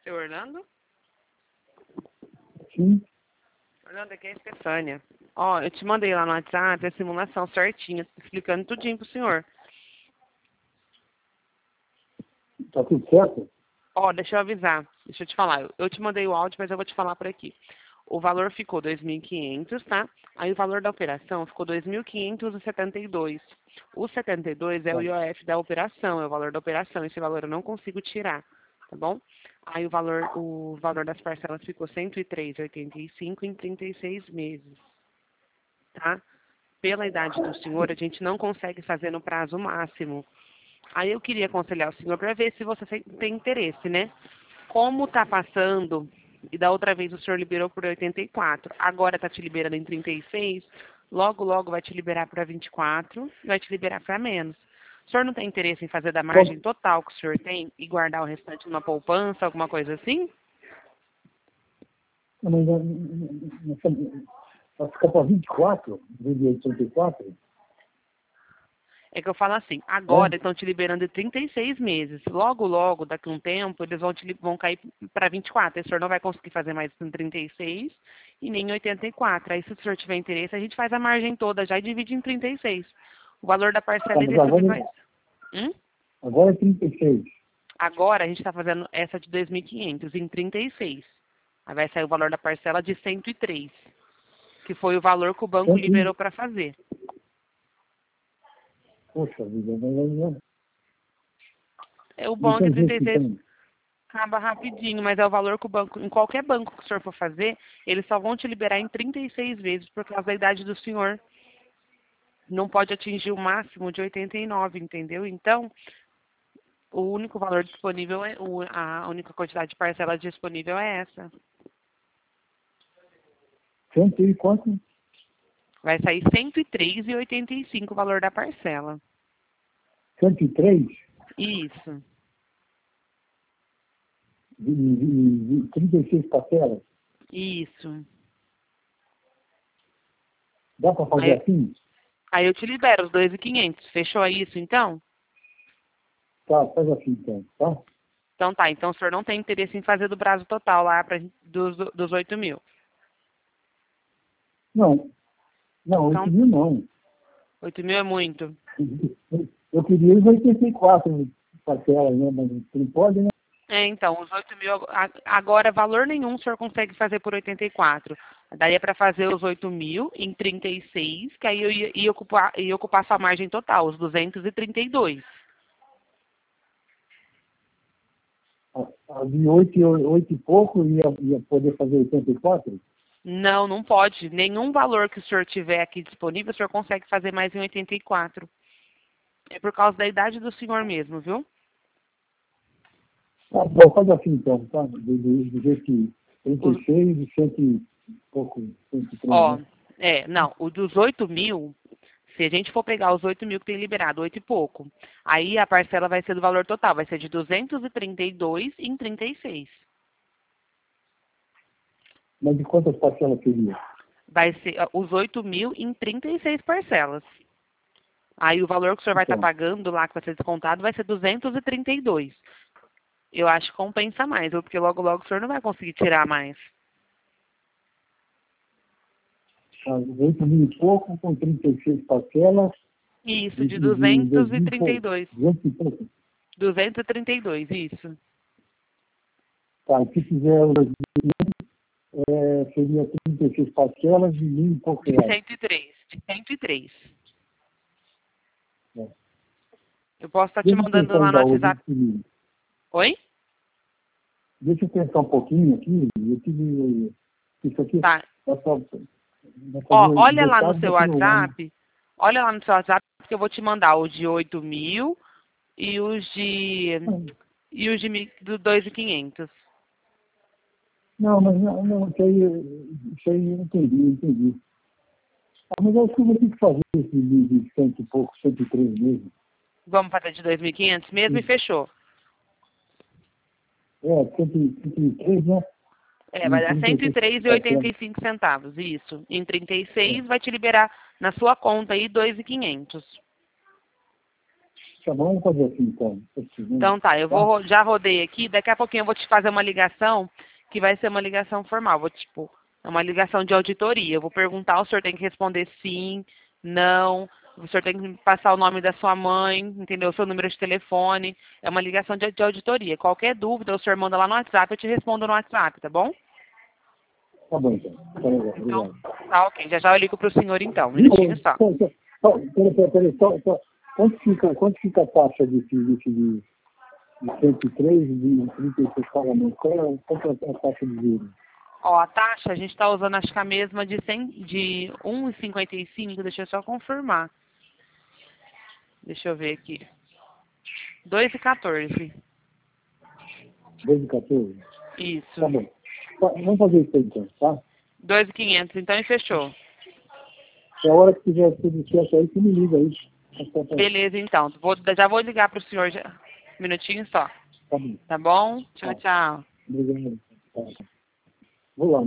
Seu Orlando? Sim. Orlando, aqui é a Estefânia. Ó, eu te mandei lá no WhatsApp a simulação certinha, explicando tudinho pro senhor. Tá tudo certo? Ó, deixa eu avisar, deixa eu te falar. Eu te mandei o áudio, mas eu vou te falar por aqui. O valor ficou 2.500, tá? Aí o valor da operação ficou 2.572. O 72 é o IOF da operação, é o valor da operação. Esse valor eu não consigo tirar, tá bom? Aí o valor das parcelas ficou 103,85 em 36 meses, tá? Pela idade do senhor, a gente não consegue fazer no prazo máximo. Aí eu queria aconselhar o senhor para ver se você tem interesse, né? Como tá passando, e da outra vez o senhor liberou por 84, agora tá te liberando em 36, logo, logo vai te liberar para 24, vai te liberar para menos. O senhor não tem interesse em fazer da margem total que o senhor tem e guardar o restante numa poupança, alguma coisa assim? Mas vai ficar para 24, de 84? É que eu falo assim, agora estão te liberando de 36 meses. Logo, logo, daqui a um tempo, eles vão cair para 24. Aí o senhor não vai conseguir fazer mais em 36 e nem em 84. Aí, se o senhor tiver interesse, a gente faz a margem toda já e divide em 36. O valor da parcela Mas é desse que faz. agora é 36. Agora a gente está fazendo essa de 2.500 em 36. Aí vai sair o valor da parcela de 103, que foi o valor que o banco liberou para fazer. Poxa vida, não. O bom é que 36 acaba rapidinho, mas é o valor que o banco, em qualquer banco que o senhor for fazer, eles só vão te liberar em 36 vezes, por causa da idade do senhor. Não pode atingir o máximo de 89, entendeu? Então, o único valor disponível, a única quantidade de parcela disponível é essa. 100 e quanto? Vai sair 103,85 o valor da parcela. 103? Isso. De 36 parcelas? Isso. Dá para fazer assim? Aí eu te libero os 2.500. Fechou isso, então? Tá, faz assim então, tá? Então tá. Então o senhor não tem interesse em fazer do prazo total lá dos 8 mil? Não, 8 mil não. 8 mil é muito. Eu queria os 84 parcelas, né? Mas não pode, né? Então, os 8 mil, agora valor nenhum o senhor consegue fazer por 84. Daí é para fazer os 8 mil em 36, que aí eu ia ocupar sua margem total, os 232. A de 8 e pouco ia poder fazer 84? Não, não pode. Nenhum valor que o senhor tiver aqui disponível, o senhor consegue fazer mais em 84. É por causa da idade do senhor mesmo, viu? Tá bom, faz assim então, tá? Do jeito que 36 e 100 e pouco, 103, Ó, né? não, o dos 8 mil, se a gente for pegar os 8 mil que tem liberado, 8 e pouco, aí a parcela vai ser do valor total, vai ser de 232 em 36. Mas de quantas parcelas seria? Vai ser os 8 mil em 36 parcelas. Aí o valor que o senhor vai estar pagando lá, que vai ser descontado, vai ser 232. Eu acho que compensa mais, porque logo, logo o senhor não vai conseguir tirar mais. 8 mil e pouco, com 36 parcelas. Isso, de 232. 200 e pouco. 232, isso. Tá, e se fizer os 2.500, seria 36 parcelas de 1.000 e pouco reais. De 103. É. Eu posso estar te mandando lá no WhatsApp. Oi? Deixa eu pensar um pouquinho aqui. Eu tive isso aqui. Tá. Olha lá no seu WhatsApp. Olha lá no seu WhatsApp que eu vou te mandar os de 8 mil e os de 2.500. Não, mas não, isso aí eu entendi. Mas eu acho que eu vou ter que fazer esse de 100 e pouco, 103 mesmo. Vamos fazer de 2.500 mesmo? E fechou. 103, né? Vai dar 103,85 centavos, isso. Em 36 vai te liberar na sua conta aí 2.500. Vamos fazer assim, então. Então tá, eu vou, já rodei aqui, daqui a pouquinho eu vou te fazer uma ligação, que vai ser uma ligação formal. Vou, tipo, é uma ligação de auditoria. Eu vou perguntar, o senhor tem que responder sim, não. O senhor tem que passar o nome da sua mãe, entendeu? O seu número de telefone. É uma ligação de auditoria. Qualquer dúvida, o senhor manda lá no WhatsApp, eu te respondo no WhatsApp, tá bom? Tá bom, então. Tá legal, Então, obrigado. tá ok. Já já eu ligo pro senhor então. Um minutinho só. Peraí, só. Quanto fica a taxa de 103 de 36 pagamentos? Quanto é a taxa de juros? Ó, a taxa, a gente está usando, acho que a mesma de 1,55, deixa eu só confirmar. Deixa eu ver aqui. 2,14. 2,14? Isso. Tá bom. Tá, vamos fazer isso aí, então, tá? 2,500, então, e fechou. É a hora que tiver tudo certo aí, você me liga aí. Beleza, então. Já vou ligar para o senhor já. Um minutinho só. Tá bom. Tá bom? Tchau, Tá. tchau. Obrigado. Tá. Vou lá.